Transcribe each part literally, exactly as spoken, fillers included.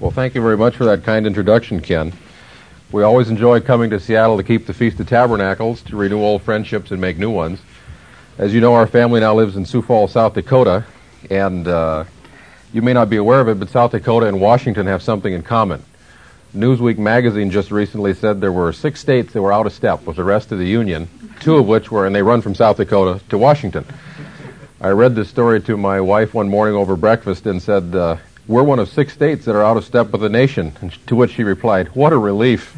Well, thank you very much for that kind introduction, Ken. We always enjoy coming to Seattle to keep the Feast of Tabernacles, to renew old friendships and make new ones. As you know, our family now lives in Sioux Falls, South Dakota, and uh, you may not be aware of it, but South Dakota and Washington have something in common. Newsweek magazine just recently said there were six states that were out of step with the rest of the Union, two of which were, and they run from South Dakota to Washington. I read this story to my wife one morning over breakfast and said, uh, we're one of six states that are out of step with the nation, and to which she replied, what a relief.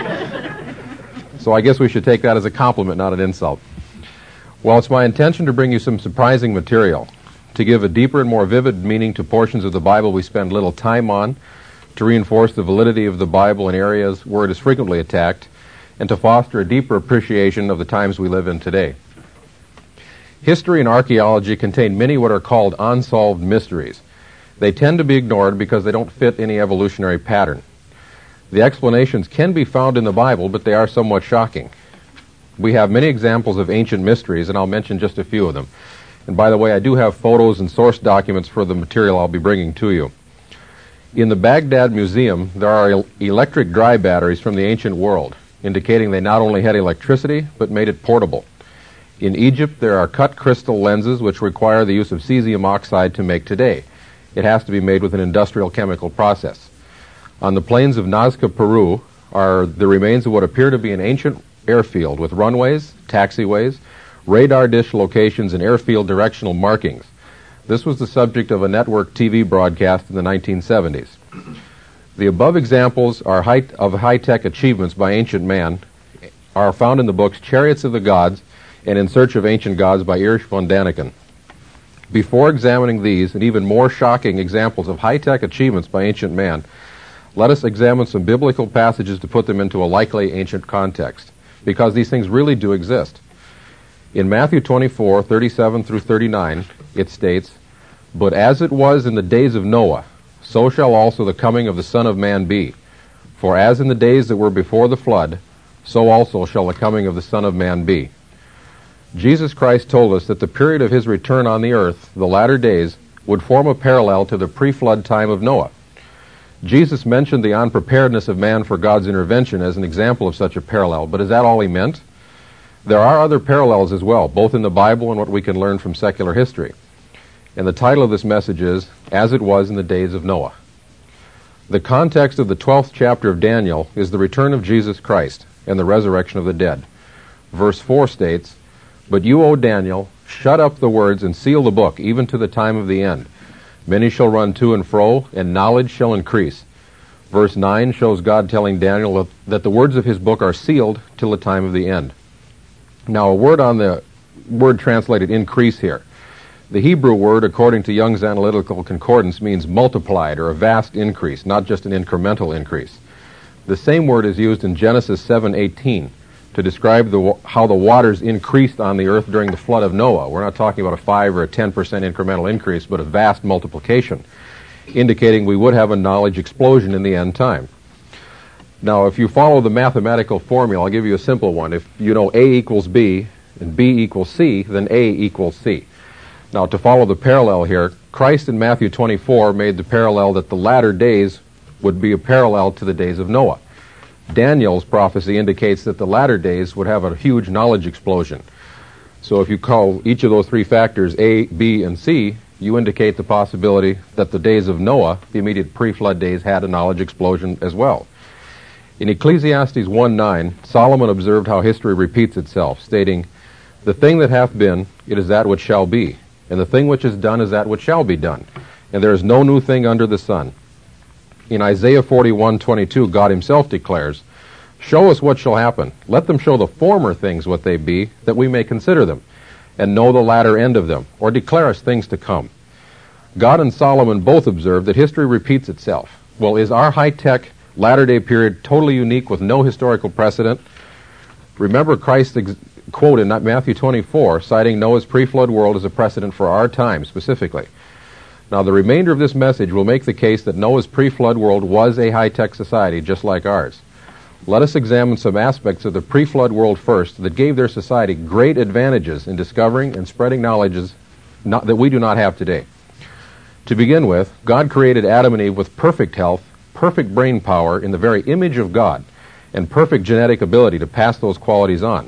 So I guess we should take that as a compliment, not an insult. Well, it's my intention to bring you some surprising material, to give a deeper and more vivid meaning to portions of the Bible we spend little time on, to reinforce the validity of the Bible in areas where it is frequently attacked, and to foster a deeper appreciation of the times we live in today. History and archaeology contain many what are called unsolved mysteries. They tend to be ignored because they don't fit any evolutionary pattern. The explanations can be found in the Bible, but they are somewhat shocking. We have many examples of ancient mysteries, and I'll mention just a few of them. And by the way, I do have photos and source documents for the material I'll be bringing to you. In the Baghdad Museum, there are el- electric dry batteries from the ancient world, indicating they not only had electricity, but made it portable. In Egypt, there are cut crystal lenses which require the use of cesium oxide to make today. It has to be made with an industrial chemical process. On the plains of Nazca, Peru, are the remains of what appear to be an ancient airfield with runways, taxiways, radar dish locations, and airfield directional markings. This was the subject of a network T V broadcast in the nineteen seventies. The above examples are high, of high-tech achievements by ancient man are found in the books Chariots of the Gods and In Search of Ancient Gods by Erich von Däniken. Before examining these and even more shocking examples of high-tech achievements by ancient man, let us examine some biblical passages to put them into a likely ancient context, because these things really do exist. In Matthew twenty-four, thirty-seven through thirty-nine, it states, "But as it was in the days of Noah, so shall also the coming of the Son of Man be. For as in the days that were before the flood, so also shall the coming of the Son of Man be." Jesus Christ told us that the period of his return on the earth, the latter days, would form a parallel to the pre-flood time of Noah. Jesus mentioned the unpreparedness of man for God's intervention as an example of such a parallel, but is that all he meant? There are other parallels as well, both in the Bible and what we can learn from secular history. And the title of this message is, As It Was in the Days of Noah. The context of the twelfth chapter of Daniel is the return of Jesus Christ and the resurrection of the dead. Verse four states, "But you, O Daniel, shut up the words and seal the book, even to the time of the end. Many shall run to and fro, and knowledge shall increase." Verse nine shows God telling Daniel that the words of his book are sealed till the time of the end. Now, a word on the word translated increase here. The Hebrew word, according to Young's Analytical Concordance, means multiplied or a vast increase, not just an incremental increase. The same word is used in Genesis seven eighteen. To describe the, how the waters increased on the earth during the flood of Noah. We're not talking about a five or a ten percent incremental increase, but a vast multiplication, indicating we would have a knowledge explosion in the end time. Now, if you follow the mathematical formula, I'll give you a simple one. If you know A equals B and B equals C, then A equals C. Now, to follow the parallel here, Christ in Matthew twenty-four made the parallel that the latter days would be a parallel to the days of Noah. Daniel's prophecy indicates that the latter days would have a huge knowledge explosion. So if you call each of those three factors A, B, and C, you indicate the possibility that the days of Noah, the immediate pre-flood days, had a knowledge explosion as well. In Ecclesiastes one nine, Solomon observed how history repeats itself, stating, "The thing that hath been, it is that which shall be, and the thing which is done is that which shall be done, and there is no new thing under the sun." In Isaiah forty-one twenty-two, God himself declares, "Show us what shall happen. Let them show the former things what they be, that we may consider them, and know the latter end of them, or declare us things to come." God and Solomon both observed that history repeats itself. Well, is our high-tech latter-day period totally unique with no historical precedent? Remember Christ's ex- quote in Matthew twenty-four, citing Noah's pre-flood world as a precedent for our time specifically. Now, the remainder of this message will make the case that Noah's pre-flood world was a high-tech society just like ours. Let us examine some aspects of the pre-flood world first that gave their society great advantages in discovering and spreading knowledges not, that we do not have today. To begin with, God created Adam and Eve with perfect health perfect brain power in the very image of God and perfect genetic ability to pass those qualities on.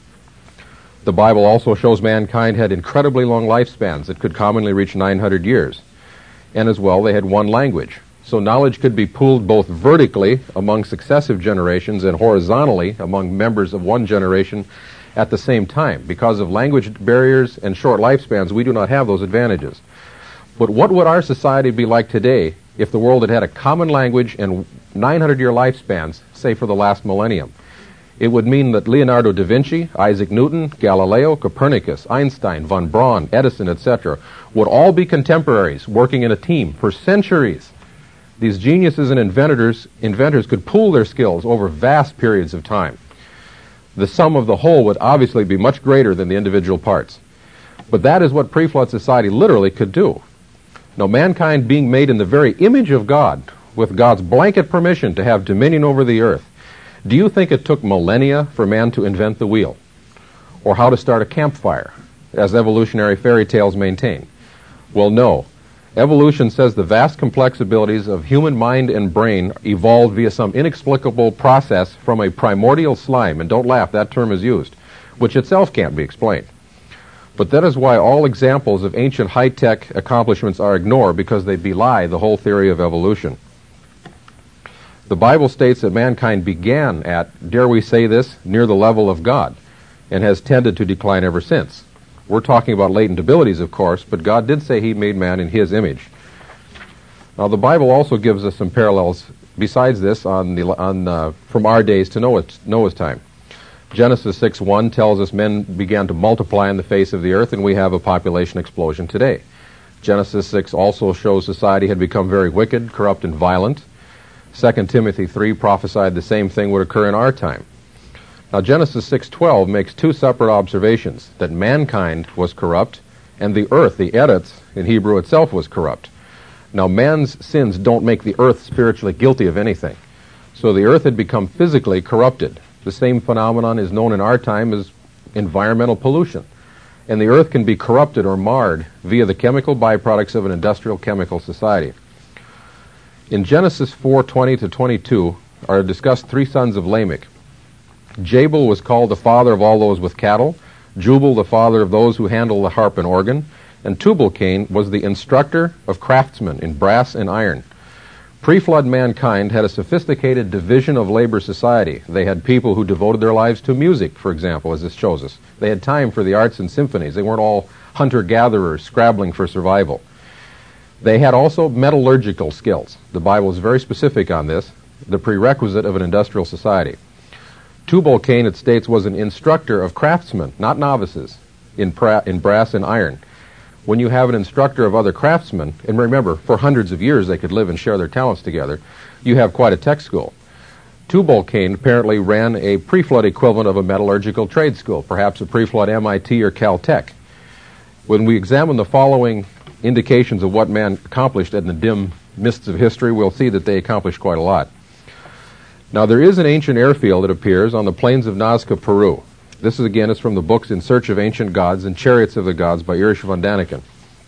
The Bible also shows mankind had incredibly long lifespans that could commonly reach nine hundred years. And as well, they had one language. So knowledge could be pooled both vertically among successive generations and horizontally among members of one generation at the same time. Because of language barriers and short lifespans, we do not have those advantages. But what would our society be like today if the world had had a common language and nine hundred year lifespans, say for the last millennium? It would mean that Leonardo da Vinci, Isaac Newton, Galileo, Copernicus, Einstein, von Braun, Edison, et cetera would all be contemporaries working in a team for centuries. These geniuses and inventors, inventors could pool their skills over vast periods of time. The sum of the whole would obviously be much greater than the individual parts. But that is what pre-flood society literally could do. Now, mankind being made in the very image of God, with God's blanket permission to have dominion over the earth, do you think it took millennia for man to invent the wheel? Or how to start a campfire, as evolutionary fairy tales maintain? Well, no. Evolution says the vast complex abilities of human mind and brain evolved via some inexplicable process from a primordial slime, and don't laugh, that term is used, which itself can't be explained. But that is why all examples of ancient high-tech accomplishments are ignored, because they belie the whole theory of evolution. The Bible states that mankind began at, dare we say this, near the level of God, and has tended to decline ever since. We're talking about latent abilities, of course, but God did say he made man in his image. Now, the Bible also gives us some parallels besides this on the, on, uh, from our days to Noah's, Noah's time. Genesis six one tells us men began to multiply on the face of the earth, and we have a population explosion today. Genesis six also shows society had become very wicked, corrupt, and violent. Second Timothy three prophesied the same thing would occur in our time. Now, Genesis six twelve makes two separate observations, that mankind was corrupt, and the earth, the eretz, in Hebrew itself, was corrupt. Now, man's sins don't make the earth spiritually guilty of anything. So the earth had become physically corrupted. The same phenomenon is known in our time as environmental pollution. And the earth can be corrupted or marred via the chemical byproducts of an industrial chemical society. In Genesis four twenty to twenty-two are discussed three sons of Lamech. Jabal was called the father of all those with cattle, Jubal the father of those who handle the harp and organ, and Tubal-Cain was the instructor of craftsmen in brass and iron. Pre-flood mankind had a sophisticated division of labor society. They had people who devoted their lives to music, for example, as this shows us. They had time for the arts and symphonies. They weren't all hunter-gatherers scrabbling for survival. They had also metallurgical skills. The Bible is very specific on this, the prerequisite of an industrial society. Tubal-Cain, it states, was an instructor of craftsmen, not novices, in, pra- in brass and iron. When you have an instructor of other craftsmen, and remember, for hundreds of years they could live and share their talents together, you have quite a tech school. Tubal-Cain apparently ran a pre-flood equivalent of a metallurgical trade school, perhaps a pre-flood M I T or Caltech. When we examine the following indications of what man accomplished in the dim mists of history, we'll see that they accomplished quite a lot. Now, there is an ancient airfield, it appears, on the plains of Nazca, Peru. This is, again, is from the books In Search of Ancient Gods and Chariots of the Gods by Erich von Daniken.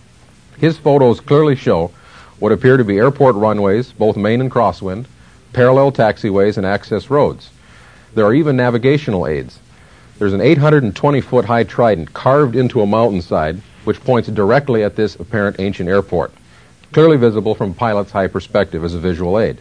His photos clearly show what appear to be airport runways, both main and crosswind, parallel taxiways, and access roads. There are even navigational aids. There's an eight hundred twenty foot high trident carved into a mountainside, which points directly at this apparent ancient airport, clearly visible from a pilot's high perspective as a visual aid.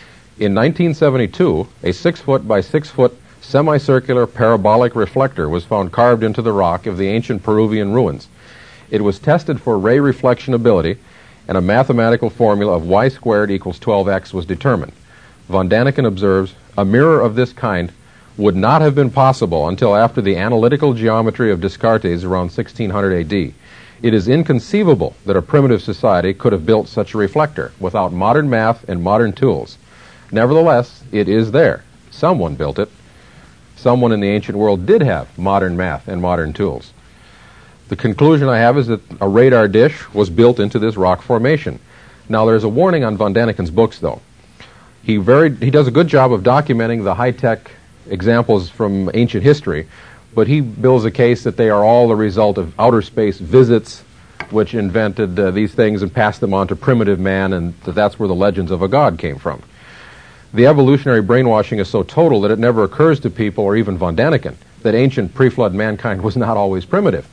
In nineteen seventy-two, a six foot by six foot semicircular parabolic reflector was found carved into the rock of the ancient Peruvian ruins. It was tested for ray reflection ability, and a mathematical formula of y squared equals twelve x was determined. Von Daniken observes, a mirror of this kind would not have been possible until after the analytical geometry of Descartes around sixteen hundred A D. It is inconceivable that a primitive society could have built such a reflector without modern math and modern tools. Nevertheless, it is there. Someone built it. Someone in the ancient world did have modern math and modern tools. The conclusion I have is that a radar dish was built into this rock formation. Now, there's a warning on von Daniken's books, though. He very he does a good job of documenting the high-tech examples from ancient history, but he builds a case that they are all the result of outer space visits which invented uh, these things and passed them on to primitive man, and that that's where the legends of a god came from. The evolutionary brainwashing is so total that it never occurs to people, or even von Daniken, that ancient pre-flood mankind was not always primitive.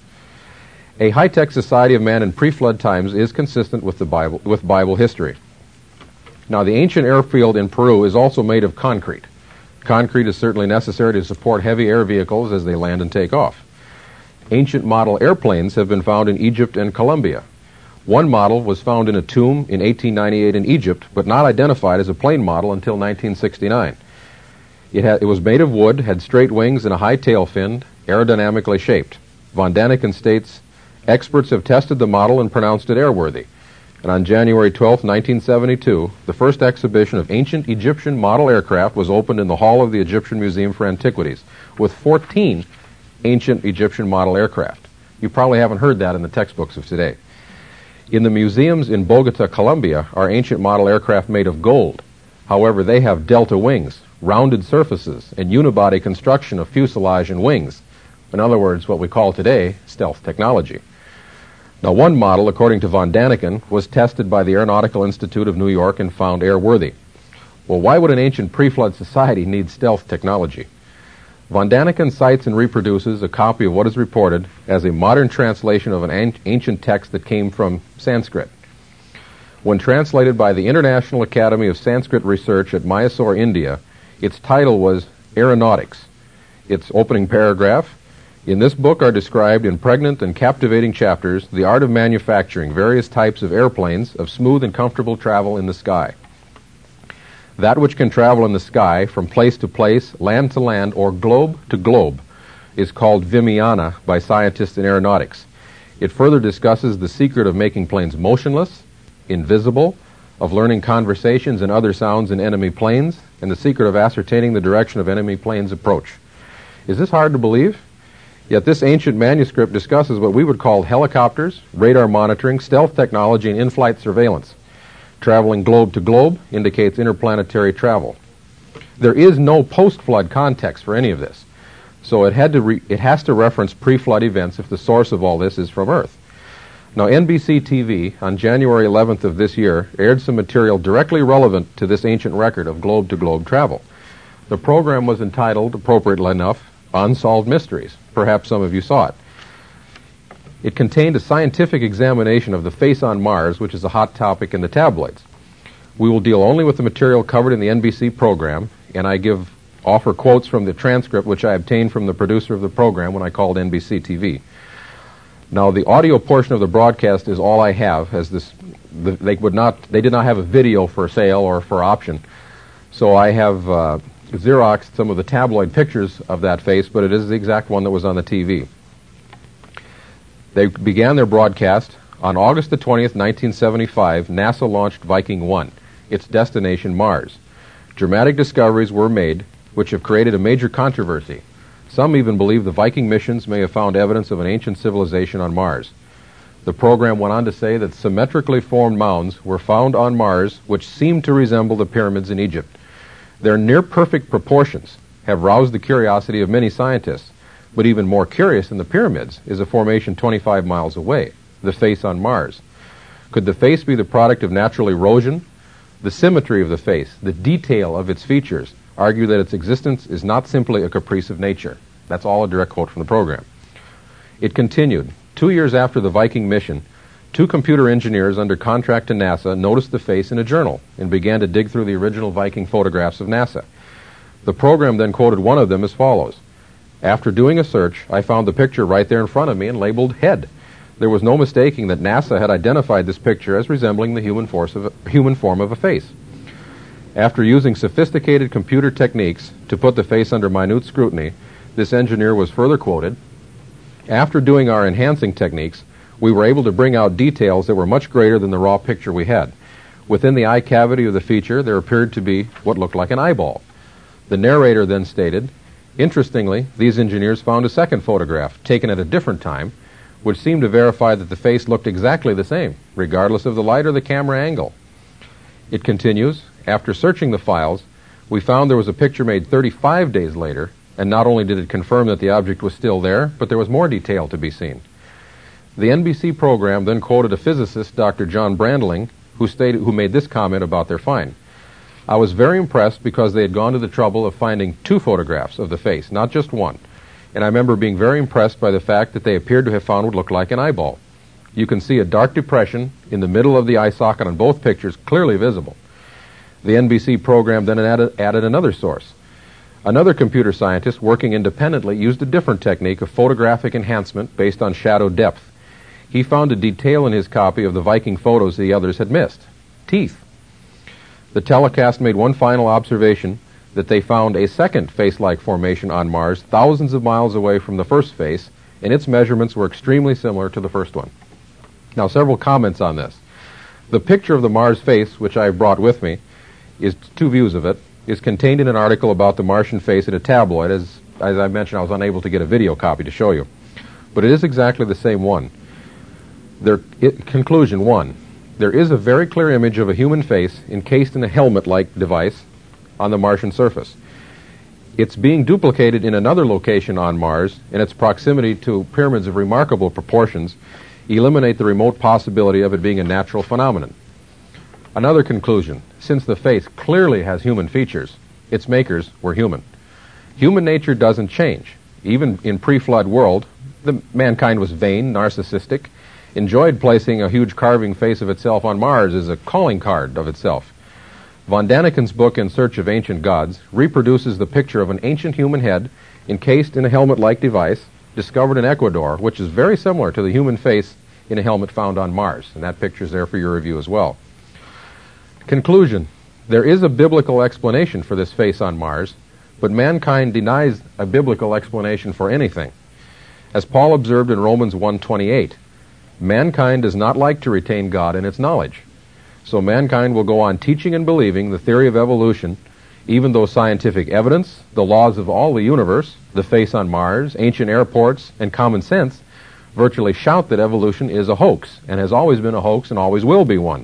A high-tech society of man in pre-flood times is consistent with the Bible, with Bible history. Now, the ancient airfield in Peru is also made of concrete. Concrete is certainly necessary to support heavy air vehicles as they land and take off. Ancient model airplanes have been found in Egypt and Colombia. One model was found in a tomb in eighteen ninety-eight in Egypt, but not identified as a plane model until nineteen sixty-nine. It, had, it was made of wood, had straight wings and a high tail fin, aerodynamically shaped. Von Daniken states, experts have tested the model and pronounced it airworthy. And on January twelfth, nineteen seventy-two, the first exhibition of ancient Egyptian model aircraft was opened in the hall of the Egyptian Museum for Antiquities, with fourteen ancient Egyptian model aircraft. You probably haven't heard that in the textbooks of today. In the museums in Bogota, Colombia, are ancient model aircraft made of gold. However, they have delta wings, rounded surfaces, and unibody construction of fuselage and wings. In other words, what we call today stealth technology. Now, one model, according to von Daniken, was tested by the Aeronautical Institute of New York and found airworthy. Well, why would an ancient pre-flood society need stealth technology? Von Daniken cites and reproduces a copy of what is reported as a modern translation of an an- ancient text that came from Sanskrit. When translated by the International Academy of Sanskrit Research at Mysore, India, its title was Aeronautics. Its opening paragraph, in this book are described in pregnant and captivating chapters the art of manufacturing various types of airplanes of smooth and comfortable travel in the sky. That which can travel in the sky from place to place, land to land, or globe to globe is called Vimyana by scientists in aeronautics. It further discusses the secret of making planes motionless, invisible, of learning conversations and other sounds in enemy planes, and the secret of ascertaining the direction of enemy planes' approach. Is this hard to believe? Yet this ancient manuscript discusses what we would call helicopters, radar monitoring, stealth technology, and in-flight surveillance. Traveling globe to globe indicates interplanetary travel. There is no post-flood context for any of this, so it had to re- it has to reference pre-flood events if the source of all this is from Earth. Now, N B C T V on January eleventh of this year aired some material directly relevant to this ancient record of globe-to-globe travel. The program was entitled, appropriately enough, Unsolved Mysteries. Perhaps some of you saw it. It contained a scientific examination of the face on Mars, which is a hot topic in the tabloids. We will deal only with the material covered in the N B C program, and I give offer quotes from the transcript which I obtained from the producer of the program when I called N B C T V. Now, the audio portion of the broadcast is all I have, as this the, they would not they did not have a video for sale or for option, so I have uh, Xeroxed some of the tabloid pictures of that face, but it is the exact one that was on the T V. They began their broadcast on August the twentieth, nineteen seventy-five. NASA launched Viking one, its destination Mars. Dramatic discoveries were made, which have created a major controversy. Some even believe the Viking missions may have found evidence of an ancient civilization on Mars. The program went on to say that symmetrically formed mounds were found on Mars which seemed to resemble the pyramids in Egypt. Their near-perfect proportions have roused the curiosity of many scientists, but even more curious than the pyramids is a formation twenty-five miles away, the face on Mars. Could the face be the product of natural erosion? The symmetry of the face, the detail of its features, argue that its existence is not simply a caprice of nature. That's all a direct quote from the program. It continued. Two years after the Viking mission, two computer engineers under contract to NASA noticed the face in a journal and began to dig through the original Viking photographs of NASA. The program then quoted one of them as follows. After doing a search, I found the picture right there in front of me and labeled head. There was no mistaking that NASA had identified this picture as resembling the human, force of a, human form of a face. After using sophisticated computer techniques to put the face under minute scrutiny, this engineer was further quoted, after doing our enhancing techniques, we were able to bring out details that were much greater than the raw picture we had. Within the eye cavity of the feature, there appeared to be what looked like an eyeball. The narrator then stated, interestingly, these engineers found a second photograph, taken at a different time, which seemed to verify that the face looked exactly the same, regardless of the light or the camera angle. It continues, after searching the files, we found there was a picture made thirty-five days later, and not only did it confirm that the object was still there, but there was more detail to be seen. The N B C program then quoted a physicist, Doctor John Brandling, who stated, who made this comment about their find. I was very impressed because they had gone to the trouble of finding two photographs of the face, not just one. And I remember being very impressed by the fact that they appeared to have found what looked like an eyeball. You can see a dark depression in the middle of the eye socket on both pictures, clearly visible. The N B C program then added, added another source. Another computer scientist working independently used a different technique of photographic enhancement based on shadow depth. He found a detail in his copy of the Viking photos the others had missed: teeth. The telecast made one final observation, that they found a second face-like formation on Mars thousands of miles away from the first face, and its measurements were extremely similar to the first one. Now, several comments on this. The picture of the Mars face, which I brought with me, is two views of it, is contained in an article about the Martian face in a tabloid. As, as I mentioned, I was unable to get a video copy to show you. But it is exactly the same one. There, it, conclusion one, there is a very clear image of a human face encased in a helmet-like device on the Martian surface. It's being duplicated in another location on Mars, and its proximity to pyramids of remarkable proportions eliminate the remote possibility of it being a natural phenomenon. Another conclusion, since the face clearly has human features, its makers were human. Human nature doesn't change. Even in pre-flood world, the mankind was vain, narcissistic, enjoyed placing a huge carving face of itself on Mars as a calling card of itself. Von Daniken's book, In Search of Ancient Gods, reproduces the picture of an ancient human head encased in a helmet-like device discovered in Ecuador, which is very similar to the human face in a helmet found on Mars. And that picture is there for your review as well. Conclusion. There is a biblical explanation for this face on Mars, but mankind denies a biblical explanation for anything. As Paul observed in Romans one twenty-eight, mankind does not like to retain God in its knowledge. So mankind will go on teaching and believing the theory of evolution, even though scientific evidence, the laws of all the universe, the face on Mars, ancient airports, and common sense virtually shout that evolution is a hoax, and has always been a hoax and always will be one.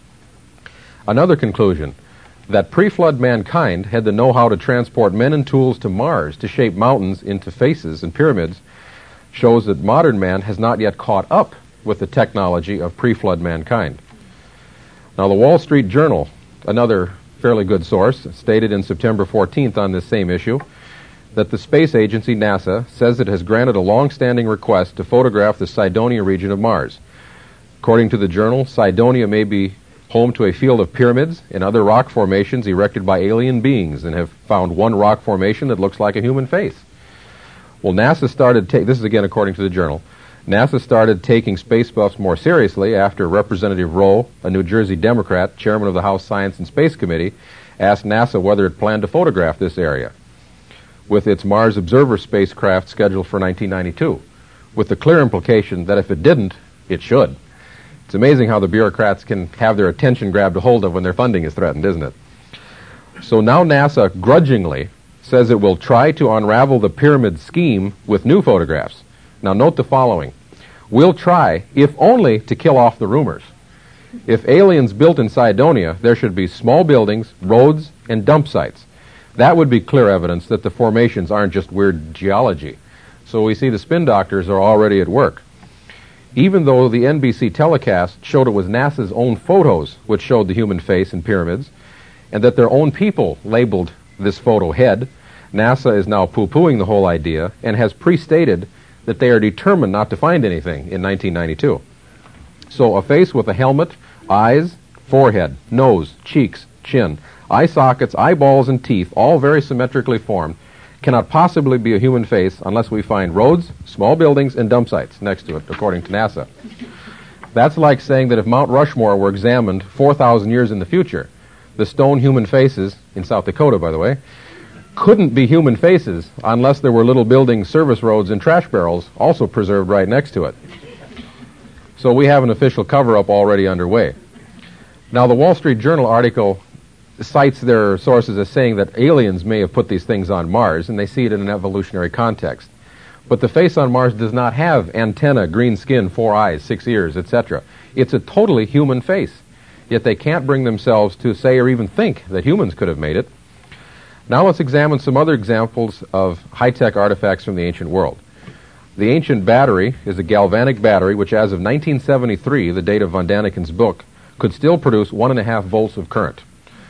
Another conclusion, that pre-flood mankind had the know-how to transport men and tools to Mars to shape mountains into faces and pyramids, shows that modern man has not yet caught up with the technology of pre-flood mankind. Now, the Wall Street Journal, another fairly good source, stated in September fourteenth on this same issue that the space agency, NASA, says it has granted a long-standing request to photograph the Cydonia region of Mars. According to the journal, Cydonia may be home to a field of pyramids and other rock formations erected by alien beings, and have found one rock formation that looks like a human face. Well, NASA started, ta- this is again according to the journal, NASA started taking space buffs more seriously after Representative Rowe, a New Jersey Democrat, chairman of the House Science and Space Committee, asked NASA whether it planned to photograph this area, with its Mars Observer spacecraft scheduled for nineteen ninety-two, with the clear implication that if it didn't, it should. It's amazing how the bureaucrats can have their attention grabbed a hold of when their funding is threatened, isn't it? So now NASA grudgingly says it will try to unravel the pyramid scheme with new photographs. Now note the following. We'll try, if only to kill off the rumors. If aliens built in Cydonia, there should be small buildings, roads, and dump sites. That would be clear evidence that the formations aren't just weird geology. So we see the spin doctors are already at work. Even though the N B C telecast showed it was NASA's own photos which showed the human face in pyramids, and that their own people labeled this photo head, NASA is now poo-pooing the whole idea and has pre-stated that they are determined not to find anything in nineteen ninety-two. So a face with a helmet, eyes, forehead, nose, cheeks, chin, eye sockets, eyeballs, and teeth, all very symmetrically formed, cannot possibly be a human face unless we find roads, small buildings, and dump sites next to it, according to NASA. That's like saying that if Mount Rushmore were examined four thousand years in the future, the stone human faces, in South Dakota, by the way, couldn't be human faces unless there were little buildings, service roads, and trash barrels also preserved right next to it. So we have an official cover-up already underway. Now, the Wall Street Journal article cites their sources as saying that aliens may have put these things on Mars, and they see it in an evolutionary context. But the face on Mars does not have antenna, green skin, four eyes, six ears, et cetera. It's a totally human face. Yet they can't bring themselves to say or even think that humans could have made it. Now let's examine some other examples of high-tech artifacts from the ancient world. The ancient battery is a galvanic battery which, as of nineteen seventy-three, the date of von Daniken's book, could still produce one and a half volts of current.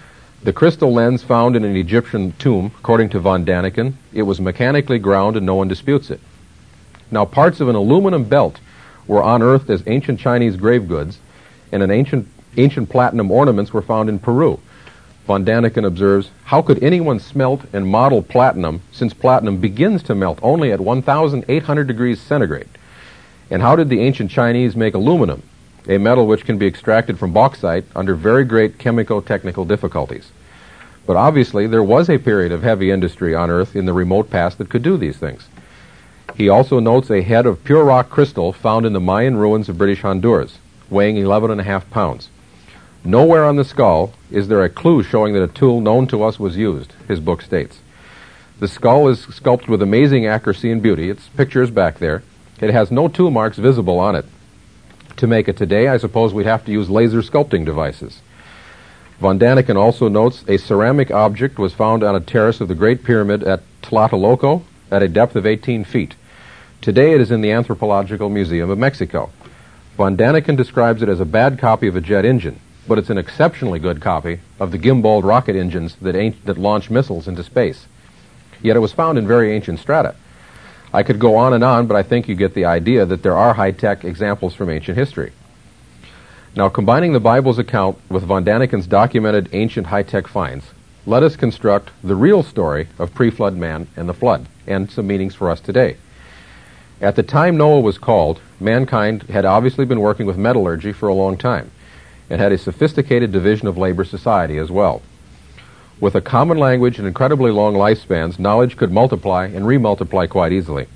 The crystal lens found in an Egyptian tomb, according to von Daniken, it was mechanically ground and no one disputes it. Now, parts of an aluminum belt were unearthed as ancient Chinese grave goods, and an ancient, ancient platinum ornaments were found in Peru. Von Daniken observes, how could anyone smelt and model platinum since platinum begins to melt only at one thousand eight hundred degrees centigrade? And how did the ancient Chinese make aluminum, a metal which can be extracted from bauxite under very great chemico-technical difficulties? But obviously there was a period of heavy industry on Earth in the remote past that could do these things. He also notes a head of pure rock crystal found in the Mayan ruins of British Honduras, weighing eleven and a half pounds. Nowhere on the skull is there a clue showing that a tool known to us was used, his book states. The skull is sculpted with amazing accuracy and beauty. Its picture is back there. It has no tool marks visible on it. To make it today, I suppose we'd have to use laser sculpting devices. Von Daniken also notes a ceramic object was found on a terrace of the Great Pyramid at Tlatelolco at a depth of eighteen feet. Today it is in the Anthropological Museum of Mexico. Von Daniken describes it as a bad copy of a jet engine, but it's an exceptionally good copy of the gimbaled rocket engines that, that launch missiles into space. Yet it was found in very ancient strata. I could go on and on, but I think you get the idea that there are high-tech examples from ancient history. Now, combining the Bible's account with von Daniken's documented ancient high-tech finds, let us construct the real story of pre-flood man and the flood, and some meanings for us today. At the time Noah was called, mankind had obviously been working with metallurgy for a long time, and had a sophisticated division of labor society as well. With a common language and incredibly long lifespans, knowledge could multiply and remultiply quite easily.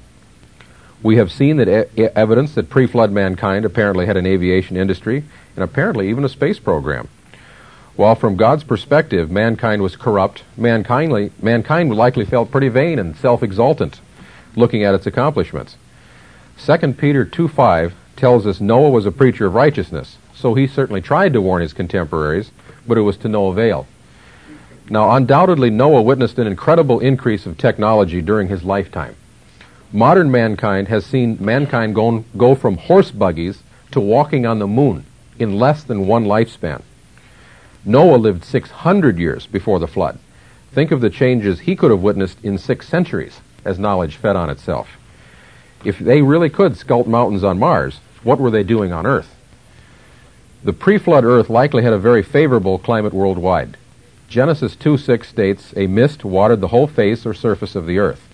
We have seen that e- evidence that pre-flood mankind apparently had an aviation industry and apparently even a space program. While from God's perspective mankind was corrupt, mankindly, mankind likely felt pretty vain and self-exultant looking at its accomplishments. Second Peter two five tells us Noah was a preacher of righteousness, so he certainly tried to warn his contemporaries, but it was to no avail. Now, undoubtedly, Noah witnessed an incredible increase of technology during his lifetime. Modern mankind has seen mankind go, go from horse buggies to walking on the moon in less than one lifespan. Noah lived six hundred years before the flood. Think of the changes he could have witnessed in six centuries as knowledge fed on itself. If they really could sculpt mountains on Mars, what were they doing on Earth? The pre-flood Earth likely had a very favorable climate worldwide. Genesis two six states, a mist watered the whole face or surface of the Earth.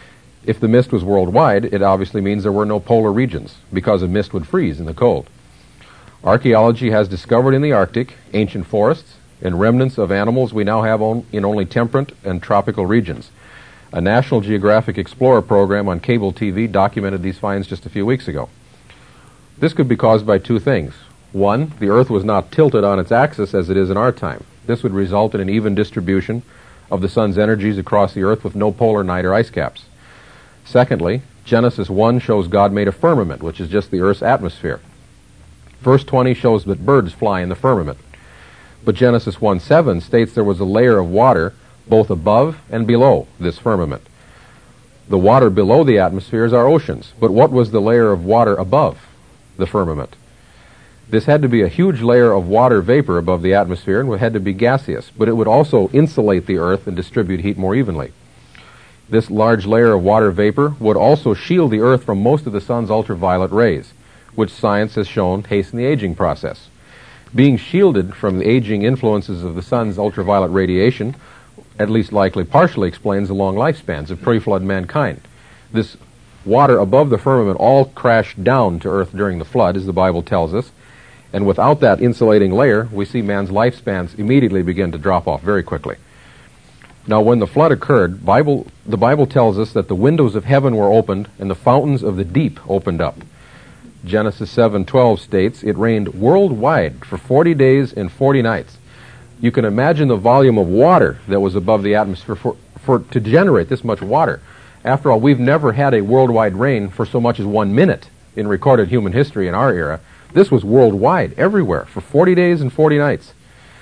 If the mist was worldwide, it obviously means there were no polar regions, because a mist would freeze in the cold. Archaeology has discovered in the Arctic ancient forests and remnants of animals we now have on, in only temperate and tropical regions. A National Geographic Explorer program on cable T V documented these finds just a few weeks ago. This could be caused by two things. One, the Earth was not tilted on its axis as it is in our time. This would result in an even distribution of the sun's energies across the Earth with no polar night or ice caps. Secondly, Genesis one shows God made a firmament, which is just the Earth's atmosphere. Verse twenty shows that birds fly in the firmament. But Genesis one seven states there was a layer of water both above and below this firmament. The water below the atmosphere is our oceans, but what was the layer of water above the firmament? This had to be a huge layer of water vapor above the atmosphere and had to be gaseous, but it would also insulate the Earth and distribute heat more evenly. This large layer of water vapor would also shield the Earth from most of the sun's ultraviolet rays, which science has shown hasten the aging process. Being shielded from the aging influences of the sun's ultraviolet radiation, at least likely partially explains the long lifespans of pre-flood mankind. This water above the firmament all crashed down to Earth during the flood, as the Bible tells us, and without that insulating layer, we see man's lifespans immediately begin to drop off very quickly. Now, when the flood occurred, Bible, the Bible tells us that the windows of heaven were opened and the fountains of the deep opened up. Genesis seven twelve states, it rained worldwide for forty days and forty nights. You can imagine the volume of water that was above the atmosphere for, for to generate this much water. After all, we've never had a worldwide rain for so much as one minute in recorded human history in our era. This was worldwide, everywhere, for forty days and forty nights.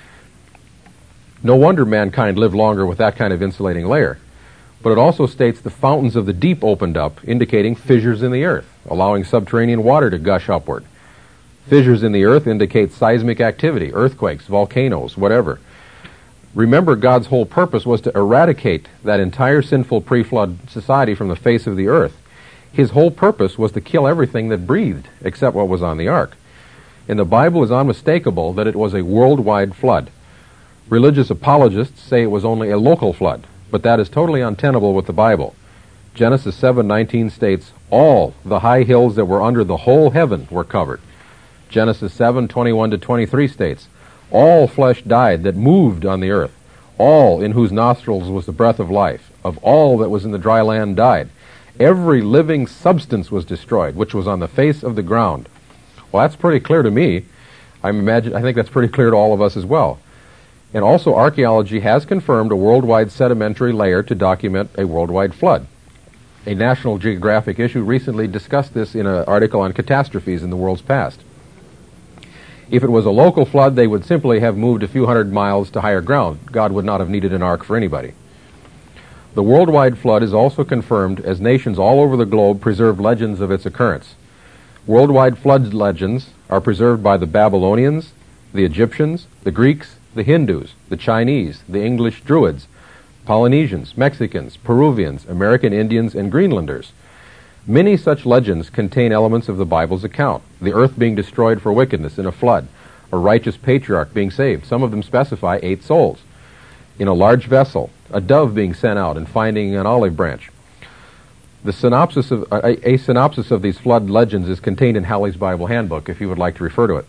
No wonder mankind lived longer with that kind of insulating layer. But it also states the fountains of the deep opened up, indicating fissures in the earth, allowing subterranean water to gush upward. Fissures in the earth indicate seismic activity, earthquakes, volcanoes, whatever. Remember, God's whole purpose was to eradicate that entire sinful pre-flood society from the face of the earth. His whole purpose was to kill everything that breathed, except what was on the ark. And the Bible is unmistakable that it was a worldwide flood. Religious apologists say it was only a local flood, but that is totally untenable with the Bible. Genesis seven nineteen states, all the high hills that were under the whole heaven were covered. Genesis seven twenty-one to twenty-three states, all flesh died that moved on the earth, all in whose nostrils was the breath of life, of all that was in the dry land died. Every living substance was destroyed, which was on the face of the ground. Well, that's pretty clear to me. I imagine, I think that's pretty clear to all of us as well. And also, archaeology has confirmed a worldwide sedimentary layer to document a worldwide flood. A National Geographic issue recently discussed this in an article on catastrophes in the world's past. If it was a local flood, they would simply have moved a few hundred miles to higher ground. God would not have needed an ark for anybody. The worldwide flood is also confirmed as nations all over the globe preserve legends of its occurrence. Worldwide flood legends are preserved by the Babylonians, the Egyptians, the Greeks, the Hindus, the Chinese, the English Druids, Polynesians, Mexicans, Peruvians, American Indians, and Greenlanders. Many such legends contain elements of the Bible's account, the earth being destroyed for wickedness in a flood, a righteous patriarch being saved. Some of them specify eight souls. In a large vessel, a dove being sent out and finding an olive branch. The synopsis of, a, a synopsis of these flood legends is contained in Halley's Bible Handbook, if you would like to refer to it.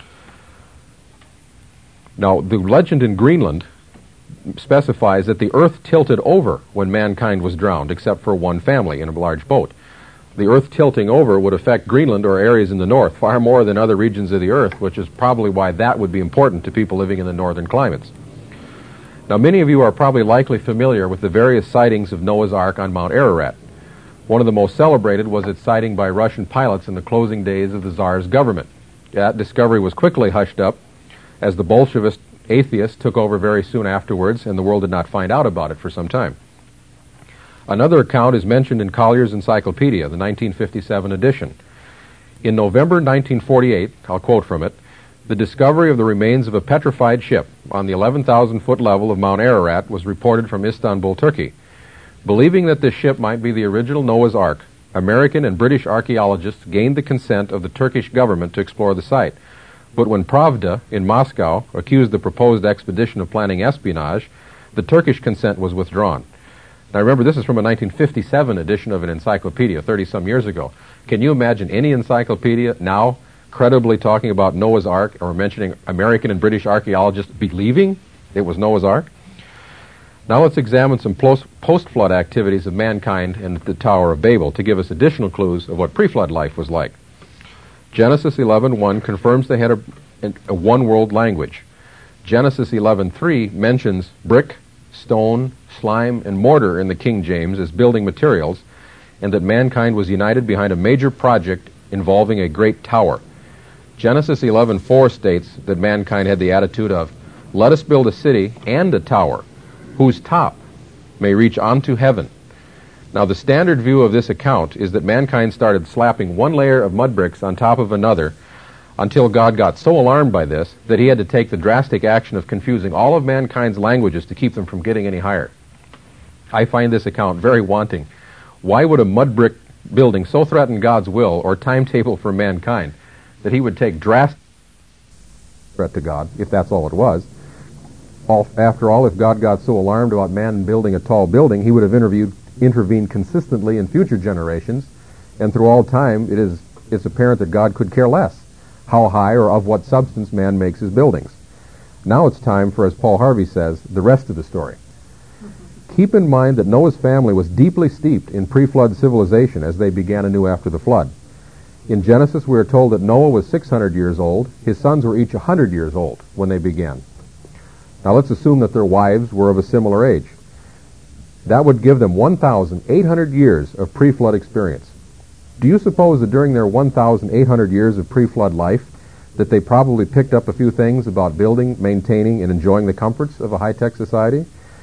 Now, the legend in Greenland specifies that the earth tilted over when mankind was drowned, except for one family in a large boat. The earth tilting over would affect Greenland or areas in the north far more than other regions of the earth, which is probably why that would be important to people living in the northern climates. Now, many of you are probably likely familiar with the various sightings of Noah's Ark on Mount Ararat. One of the most celebrated was its sighting by Russian pilots in the closing days of the Tsar's government. That discovery was quickly hushed up as the Bolshevist atheists took over very soon afterwards, and the world did not find out about it for some time. Another account is mentioned in Collier's Encyclopedia, the nineteen fifty-seven edition. In November nineteen forty-eight, I'll quote from it, the discovery of the remains of a petrified ship on the eleven thousand foot level of Mount Ararat was reported from Istanbul, Turkey. Believing that this ship might be the original Noah's Ark, American and British archaeologists gained the consent of the Turkish government to explore the site. But when Pravda in Moscow accused the proposed expedition of planning espionage, the Turkish consent was withdrawn. Now remember, this is from a nineteen fifty-seven edition of an encyclopedia, thirty-some years ago. Can you imagine any encyclopedia now credibly talking about Noah's Ark or mentioning American and British archaeologists believing it was Noah's Ark? Now let's examine some post-flood activities of mankind and the Tower of Babel to give us additional clues of what pre-flood life was like. Genesis eleven one confirms they had a, a one-world language. Genesis eleven three mentions brick, stone, slime, and mortar in the King James as building materials, and that mankind was united behind a major project involving a great tower. Genesis eleven four states that mankind had the attitude of, let us build a city and a tower, whose top may reach onto heaven. Now, the standard view of this account is that mankind started slapping one layer of mud bricks on top of another until God got so alarmed by this that he had to take the drastic action of confusing all of mankind's languages to keep them from getting any higher. I find this account very wanting. Why would a mud brick building so threaten God's will or timetable for mankind that he would take drastic threat to God, if that's all it was? All, after all, if God got so alarmed about man building a tall building, he would have interviewed intervene consistently in future generations, and through all time it is it's apparent that God could care less how high or of what substance man makes his buildings. Now it's time for, as Paul Harvey says, the rest of the story. Mm-hmm. Keep in mind that Noah's family was deeply steeped in pre-flood civilization as they began anew after the flood. In Genesis we are told that Noah was six hundred years old, his sons were each one hundred years old when they began. Now let's assume that their wives were of a similar age. That would give them one thousand eight hundred years of pre-flood experience. Do you suppose that during their one thousand eight hundred years of pre-flood life that they probably picked up a few things about building, maintaining, and enjoying the comforts of a high-tech society?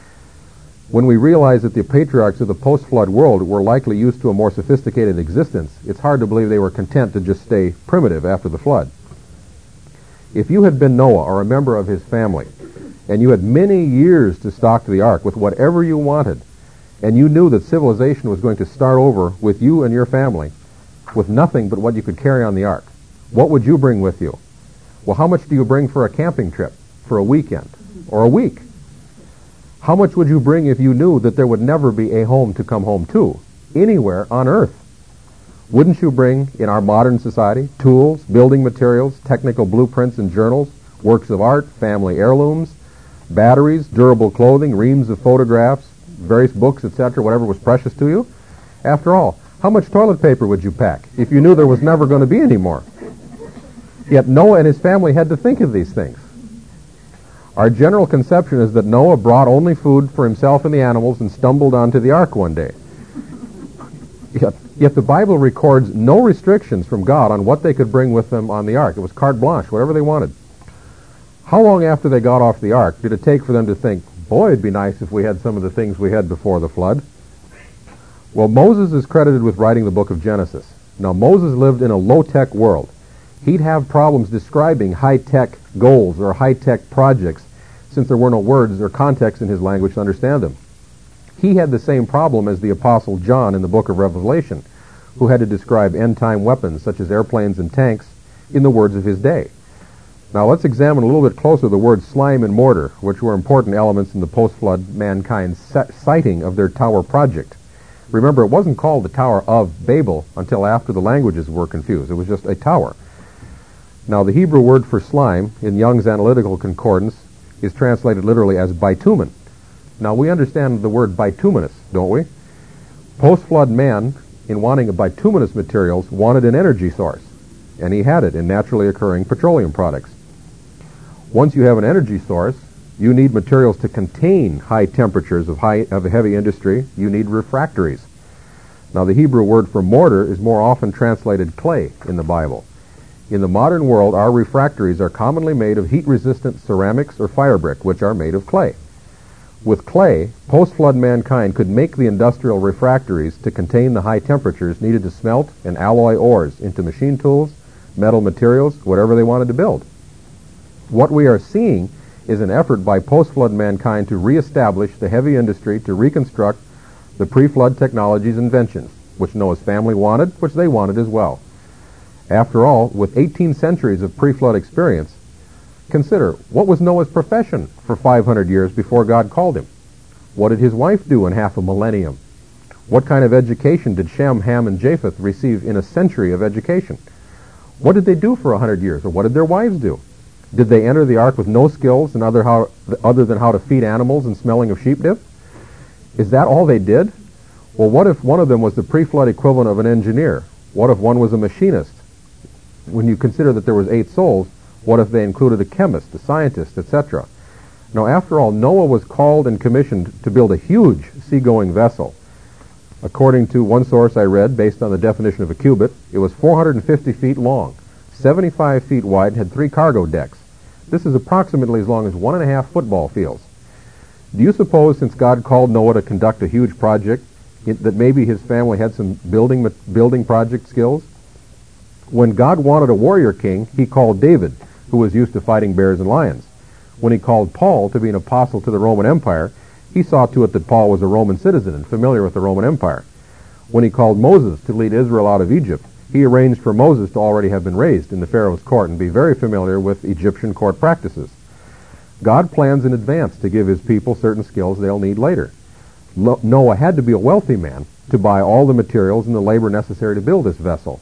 When we realize that the patriarchs of the post-flood world were likely used to a more sophisticated existence, it's hard to believe they were content to just stay primitive after the flood. If you had been Noah or a member of his family, and you had many years to stock the ark with whatever you wanted, and you knew that civilization was going to start over with you and your family with nothing but what you could carry on the ark, what would you bring with you? Well, how much do you bring for a camping trip, for a weekend, or a week? How much would you bring if you knew that there would never be a home to come home to, anywhere on earth? Wouldn't you bring, in our modern society, tools, building materials, technical blueprints and journals, works of art, family heirlooms, batteries, durable clothing, reams of photographs, various books, et cetera, whatever was precious to you? After all, how much toilet paper would you pack if you knew there was never going to be any more? Yet Noah and his family had to think of these things. Our general conception is that Noah brought only food for himself and the animals and stumbled onto the ark one day. Yet, yet the Bible records no restrictions from God on what they could bring with them on the ark. It was carte blanche, whatever they wanted. How long after they got off the ark did it take for them to think, boy, it'd be nice if we had some of the things we had before the flood? Well, Moses is credited with writing the book of Genesis. Now, Moses lived in a low-tech world. He'd have problems describing high-tech goals or high-tech projects since there were no words or context in his language to understand them. He had the same problem as the Apostle John in the book of Revelation, who had to describe end-time weapons such as airplanes and tanks in the words of his day. Now let's examine a little bit closer the words slime and mortar, which were important elements in the post-flood mankind's sighting of their tower project. Remember, it wasn't called the Tower of Babel until after the languages were confused. It was just a tower. Now, the Hebrew word for slime in Young's Analytical Concordance is translated literally as bitumen. Now, we understand the word bituminous, don't we? Post-flood man, in wanting a bituminous materials, wanted an energy source, and he had it in naturally occurring petroleum products. Once you have an energy source, you need materials to contain high temperatures of, high, of heavy industry. You need refractories. Now, the Hebrew word for mortar is more often translated clay in the Bible. In the modern world, our refractories are commonly made of heat-resistant ceramics or fire brick, which are made of clay. With clay, post-flood mankind could make the industrial refractories to contain the high temperatures needed to smelt and alloy ores into machine tools, metal materials, whatever they wanted to build. What we are seeing is an effort by post-flood mankind to reestablish the heavy industry, to reconstruct the pre-flood technologies and inventions, which Noah's family wanted, which they wanted as well. After all, with eighteen centuries of pre-flood experience, consider, what was Noah's profession for five hundred years before God called him? What did his wife do in half a millennium? What kind of education did Shem, Ham, and Japheth receive in a century of education? What did they do for a hundred years, or what did their wives do? Did they enter the ark with no skills and other, how, other than how to feed animals and smelling of sheep dip? Is that all they did? Well, what if one of them was the pre-flood equivalent of an engineer? What if one was a machinist? When you consider that there was eight souls, what if they included a chemist, a scientist, et cetera? Now, after all, Noah was called and commissioned to build a huge seagoing vessel. According to one source I read, based on the definition of a cubit, it was four hundred fifty feet long, seventy-five feet wide, and had three cargo decks. This is approximately as long as one and a half football fields. Do you suppose, since God called Noah to conduct a huge project, it, that maybe his family had some building building project skills? When God wanted a warrior king, he called David, who was used to fighting bears and lions. When he called Paul to be an apostle to the Roman Empire, he saw to it that Paul was a Roman citizen and familiar with the Roman Empire. When he called Moses to lead Israel out of Egypt, he arranged for Moses to already have been raised in the Pharaoh's court and be very familiar with Egyptian court practices. God plans in advance to give his people certain skills they'll need later. Lo- Noah had to be a wealthy man to buy all the materials and the labor necessary to build this vessel.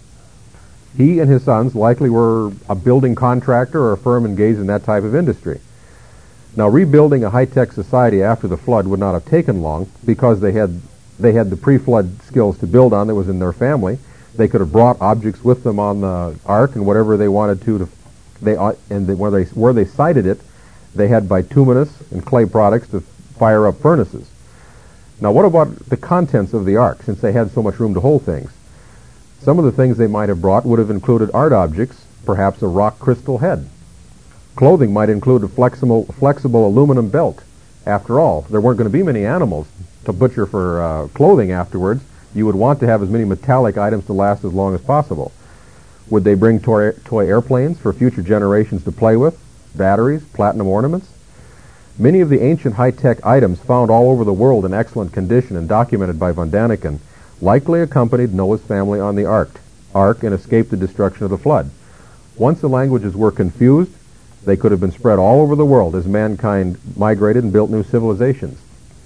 He and his sons likely were a building contractor or a firm engaged in that type of industry. Now, rebuilding a high-tech society after the flood would not have taken long because they had they had the pre-flood skills to build on that was in their family. They could have brought objects with them on the ark and whatever they wanted to. to they and they, where they where they sited it, they had bituminous and clay products to fire up furnaces. Now, what about the contents of the ark? Since they had so much room to hold things, some of the things they might have brought would have included art objects, perhaps a rock crystal head. Clothing might include a flexible, flexible aluminum belt. After all, there weren't going to be many animals to butcher for uh, clothing afterwards. You would want to have as many metallic items to last as long as possible. Would they bring toy, toy airplanes for future generations to play with? Batteries, platinum ornaments? Many of the ancient high-tech items found all over the world in excellent condition and documented by von Daniken likely accompanied Noah's family on the ark, ark and escaped the destruction of the flood. Once the languages were confused, they could have been spread all over the world as mankind migrated and built new civilizations.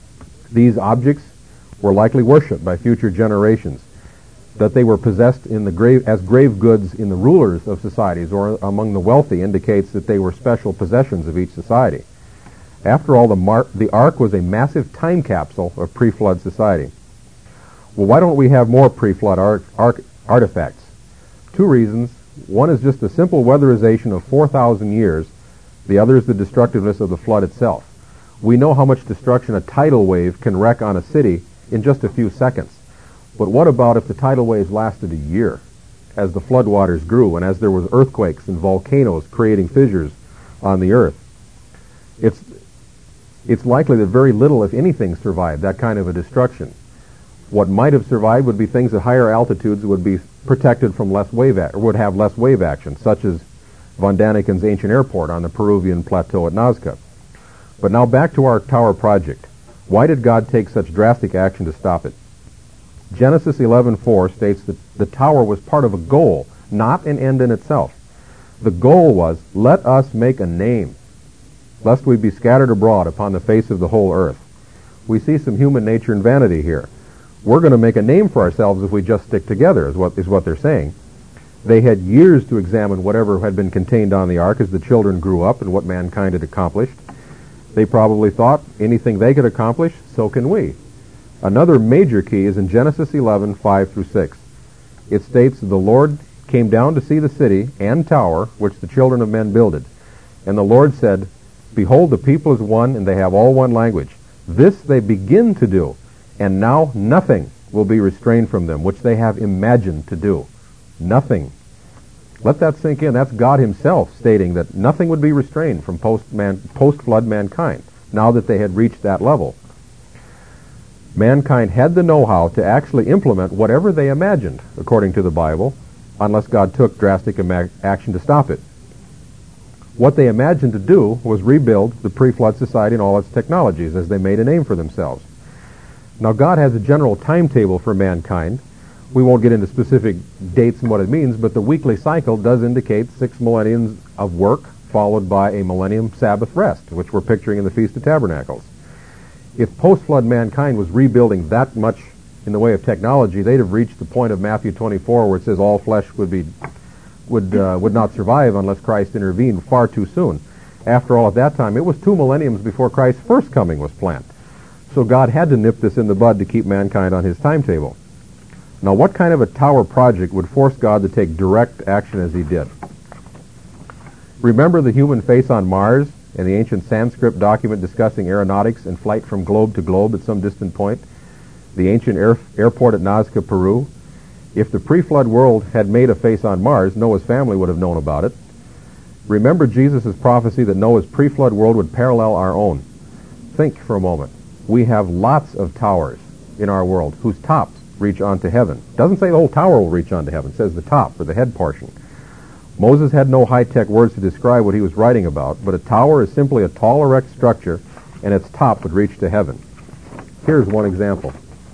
These objects were likely worshipped by future generations. That they were possessed in the grave, as grave goods in the rulers of societies or among the wealthy indicates that they were special possessions of each society. After all, the, mar- the ark was a massive time capsule of pre-flood society. Well, why don't we have more pre-flood ark, ark artifacts? Two reasons. One is just a simple weatherization of four thousand years. The other is the destructiveness of the flood itself. We know how much destruction a tidal wave can wreak on a city in just a few seconds. But what about if the tidal waves lasted a year, as the floodwaters grew and as there was earthquakes and volcanoes creating fissures on the earth? It's, it's likely that very little, if anything, survived that kind of a destruction. What might have survived would be things at higher altitudes would be protected from less wave ac- or would have less wave action, such as von Daniken's ancient airport on the Peruvian plateau at Nazca. But now back to our tower project. Why did God take such drastic action to stop it? Genesis eleven four states that the tower was part of a goal, not an end in itself. The goal was, let us make a name, lest we be scattered abroad upon the face of the whole earth. We see some human nature and vanity here. We're going to make a name for ourselves if we just stick together, is what, is what they're saying. They had years to examine whatever had been contained on the ark as the children grew up and what mankind had accomplished. They probably thought anything they could accomplish, so can we. Another major key is in Genesis eleven five through six. It states, the Lord came down to see the city and tower which the children of men builded. And the Lord said, behold, the people is one, and they have all one language. This they begin to do, and now nothing will be restrained from them, which they have imagined to do. Nothing. Let that sink in. That's God himself stating that nothing would be restrained from post-man, post-flood mankind, now that they had reached that level. Mankind had the know-how to actually implement whatever they imagined, according to the Bible, unless God took drastic ima- action to stop it. What they imagined to do was rebuild the pre-flood society and all its technologies as they made a name for themselves. Now, God has a general timetable for mankind. We won't get into specific dates and what it means, but the weekly cycle does indicate six millenniums of work followed by a millennium Sabbath rest, which we're picturing in the Feast of Tabernacles. If post-flood mankind was rebuilding that much in the way of technology, they'd have reached the point of Matthew twenty-four where it says all flesh would be would uh, would not survive unless Christ intervened far too soon. After all, at that time, it was two millenniums before Christ's first coming was planned. So God had to nip this in the bud to keep mankind on his timetable. Now, what kind of a tower project would force God to take direct action as he did? Remember the human face on Mars and the ancient Sanskrit document discussing aeronautics and flight from globe to globe at some distant point? The ancient air, airport at Nazca, Peru? If the pre-flood world had made a face on Mars, Noah's family would have known about it. Remember Jesus' prophecy that Noah's pre-flood world would parallel our own. Think for a moment. We have lots of towers in our world whose tops reach onto heaven. It doesn't say the whole tower will reach onto heaven. It says the top, or the head portion. Moses had no high-tech words to describe what he was writing about, but a tower is simply a tall, erect structure, and its top would reach to heaven. Here's one example.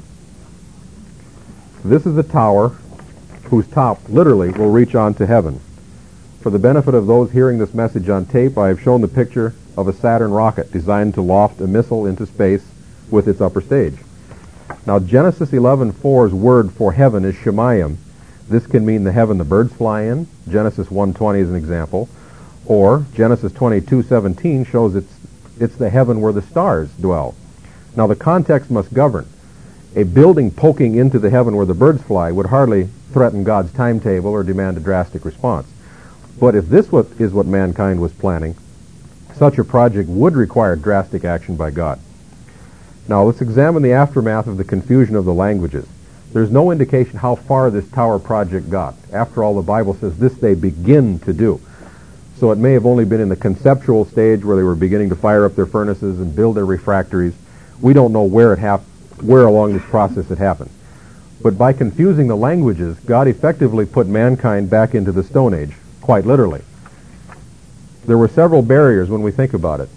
This is a tower whose top, literally, will reach onto heaven. For the benefit of those hearing this message on tape, I have shown the picture of a Saturn rocket designed to loft a missile into space with its upper stage. Now, Genesis eleven four's word for heaven is Shemayim. This can mean the heaven the birds fly in. Genesis one twenty is an example. Or Genesis twenty-two seventeen shows it's, it's the heaven where the stars dwell. Now, the context must govern. A building poking into the heaven where the birds fly would hardly threaten God's timetable or demand a drastic response. But if this what is what mankind was planning, such a project would require drastic action by God. Now, let's examine the aftermath of the confusion of the languages. There's no indication how far this tower project got. After all, the Bible says this they begin to do. So it may have only been in the conceptual stage where they were beginning to fire up their furnaces and build their refractories. We don't know where it hap- where along this process it happened. But by confusing the languages, God effectively put mankind back into the Stone Age, quite literally. There were several barriers when we think about it.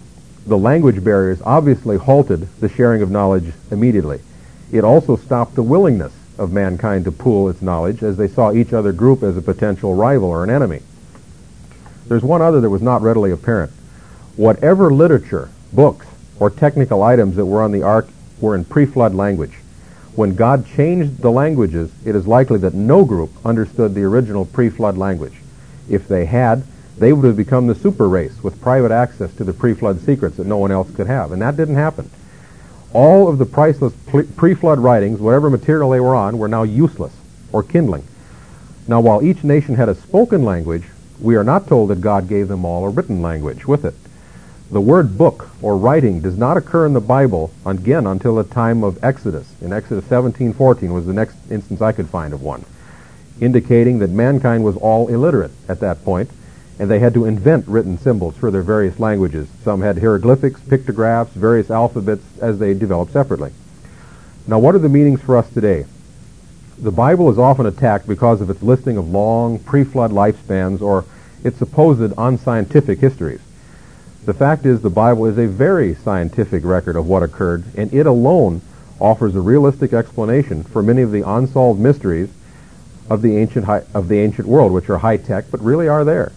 The language barriers obviously halted the sharing of knowledge immediately. It also stopped the willingness of mankind to pool its knowledge, as they saw each other group as a potential rival or an enemy. There's one other that was not readily apparent. Whatever literature, books, or technical items that were on the ark were in pre-flood language. When God changed the languages, it is likely that no group understood the original pre-flood language. If they had, they would have become the super race with private access to the pre-flood secrets that no one else could have, and that didn't happen. All of the priceless pre-flood writings, whatever material they were on, were now useless or kindling. Now, while each nation had a spoken language, we are not told that God gave them all a written language with it. The word book or writing does not occur in the Bible again until the time of Exodus. In Exodus seventeen fourteen was the next instance I could find of one, indicating that mankind was all illiterate at that point, and they had to invent written symbols for their various languages. Some had hieroglyphics, pictographs, various alphabets as they developed separately. Now, what are the meanings for us today? The Bible is often attacked because of its listing of long pre-flood lifespans or its supposed unscientific histories. The fact is, the Bible is a very scientific record of what occurred, and it alone offers a realistic explanation for many of the unsolved mysteries of the ancient hi- of the ancient world, which are high-tech but really are there.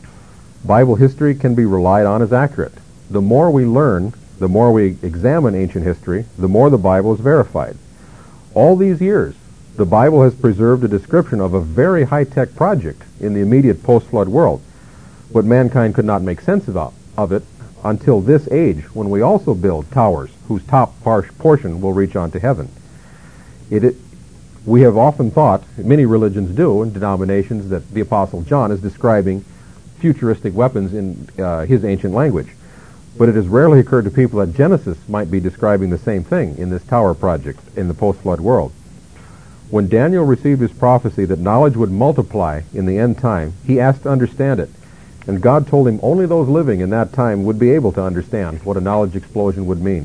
Bible history can be relied on as accurate. The more we learn, the more we examine ancient history, the more the Bible is verified. All these years, the Bible has preserved a description of a very high-tech project in the immediate post-flood world, but mankind could not make sense of, of it until this age, when we also build towers whose top par- portion will reach onto heaven. It, it, we have often thought, many religions do, and denominations, that the Apostle John is describing futuristic weapons in uh, his ancient language. But it has rarely occurred to people that Genesis might be describing the same thing in this tower project in the post-flood world. When Daniel received his prophecy that knowledge would multiply in the end time, he asked to understand it. And God told him only those living in that time would be able to understand what a knowledge explosion would mean.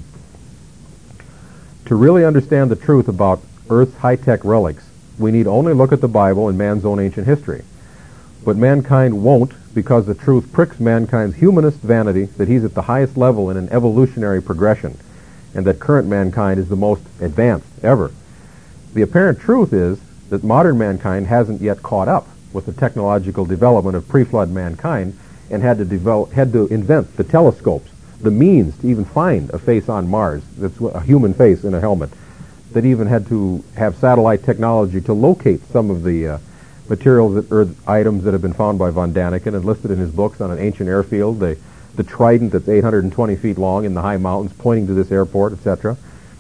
To really understand the truth about Earth's high-tech relics, we need only look at the Bible and man's own ancient history. But mankind won't, because the truth pricks mankind's humanist vanity that he's at the highest level in an evolutionary progression, and that current mankind is the most advanced ever. The apparent truth is that modern mankind hasn't yet caught up with the technological development of pre-flood mankind and had to develop, had to invent the telescopes, the means to even find a face on Mars, that's a human face in a helmet, that even had to have satellite technology to locate some of the uh, materials that, or items that have been found by von Daniken and listed in his books on an ancient airfield, the, the trident that's eight hundred twenty feet long in the high mountains pointing to this airport, et cetera.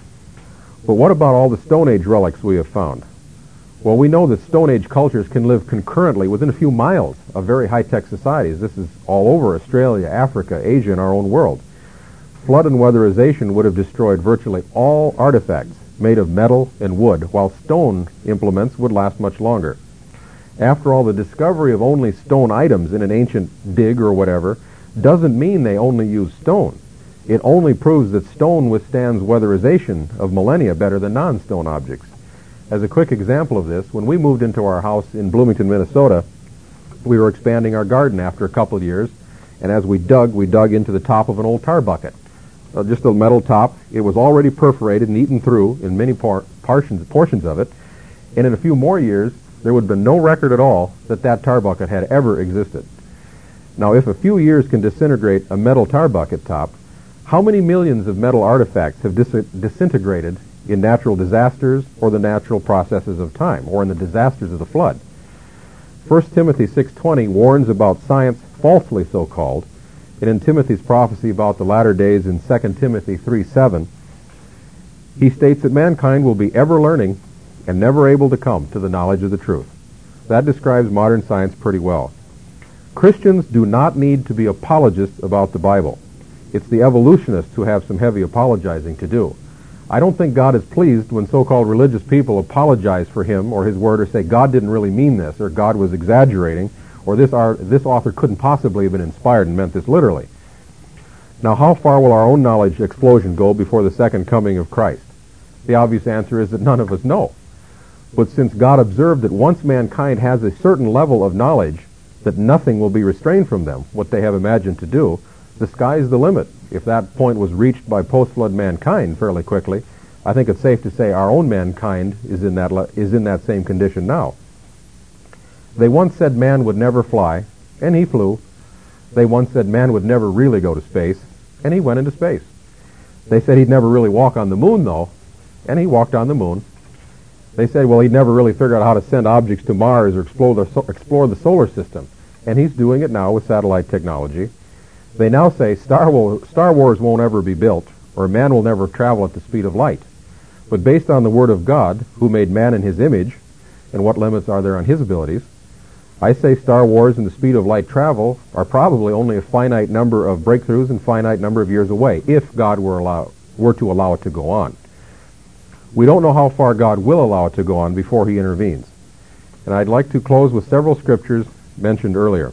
But what about all the Stone Age relics we have found? Well, we know that Stone Age cultures can live concurrently within a few miles of very high-tech societies. This is all over Australia, Africa, Asia, and our own world. Flood and weatherization would have destroyed virtually all artifacts made of metal and wood, while stone implements would last much longer. After all, the discovery of only stone items in an ancient dig or whatever doesn't mean they only use stone. It only proves that stone withstands weatherization of millennia better than non-stone objects. As a quick example of this, when we moved into our house in Bloomington, Minnesota, we were expanding our garden after a couple of years, and as we dug, we dug into the top of an old tar bucket. Uh, just a metal top. It was already perforated and eaten through in many por- portions, portions of it, and in a few more years, there would have been no record at all that that tar bucket had ever existed. Now, if a few years can disintegrate a metal tar bucket top, how many millions of metal artifacts have dis- disintegrated in natural disasters or the natural processes of time, or in the disasters of the flood? First Timothy six twenty warns about science, falsely so-called, and in Timothy's prophecy about the latter days in Second Timothy three seven, he states that mankind will be ever learning and never able to come to the knowledge of the truth. That describes modern science pretty well. Christians do not need to be apologists about the Bible. It's the evolutionists who have some heavy apologizing to do. I don't think God is pleased when so-called religious people apologize for him or his word, or say God didn't really mean this, or God was exaggerating, or this, our, this author couldn't possibly have been inspired and meant this literally. Now, how far will our own knowledge explosion go before the second coming of Christ? The obvious answer is that none of us know. But since God observed that once mankind has a certain level of knowledge, that nothing will be restrained from them, what they have imagined to do, the sky's the limit. If that point was reached by post-flood mankind fairly quickly, I think it's safe to say our own mankind is in that le- is in that same condition now. They once said man would never fly, and he flew. They once said man would never really go to space, and he went into space. They said he'd never really walk on the moon, though, and he walked on the moon. They said, well, he'd never really figure out how to send objects to Mars or explore the, so- explore the solar system, and he's doing it now with satellite technology. They now say Star, War- Star Wars won't ever be built, or man will never travel at the speed of light. But based on the Word of God, who made man in his image, and what limits are there on his abilities, I say Star Wars and the speed of light travel are probably only a finite number of breakthroughs and finite number of years away, if God were, allow, were to allow it to go on. We don't know how far God will allow it to go on before he intervenes. And I'd like to close with several scriptures mentioned earlier.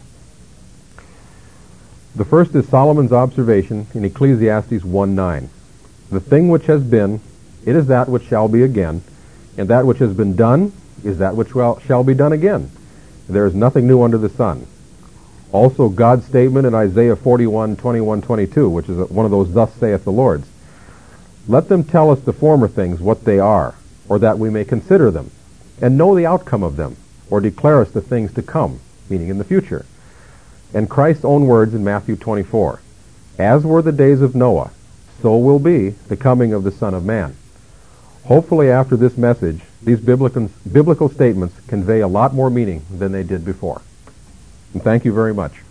The first is Solomon's observation in Ecclesiastes one nine. The thing which has been, it is that which shall be again, and that which has been done is that which shall be done again. There is nothing new under the sun. Also God's statement in Isaiah forty-one twenty-one twenty-two, which is one of those thus saith the Lord's. Let them tell us the former things what they are, or that we may consider them, and know the outcome of them, or declare us the things to come, meaning in the future. And Christ's own words in Matthew twenty-four, as were the days of Noah, so will be the coming of the Son of Man. Hopefully after this message, these biblical, biblical statements convey a lot more meaning than they did before. And thank you very much.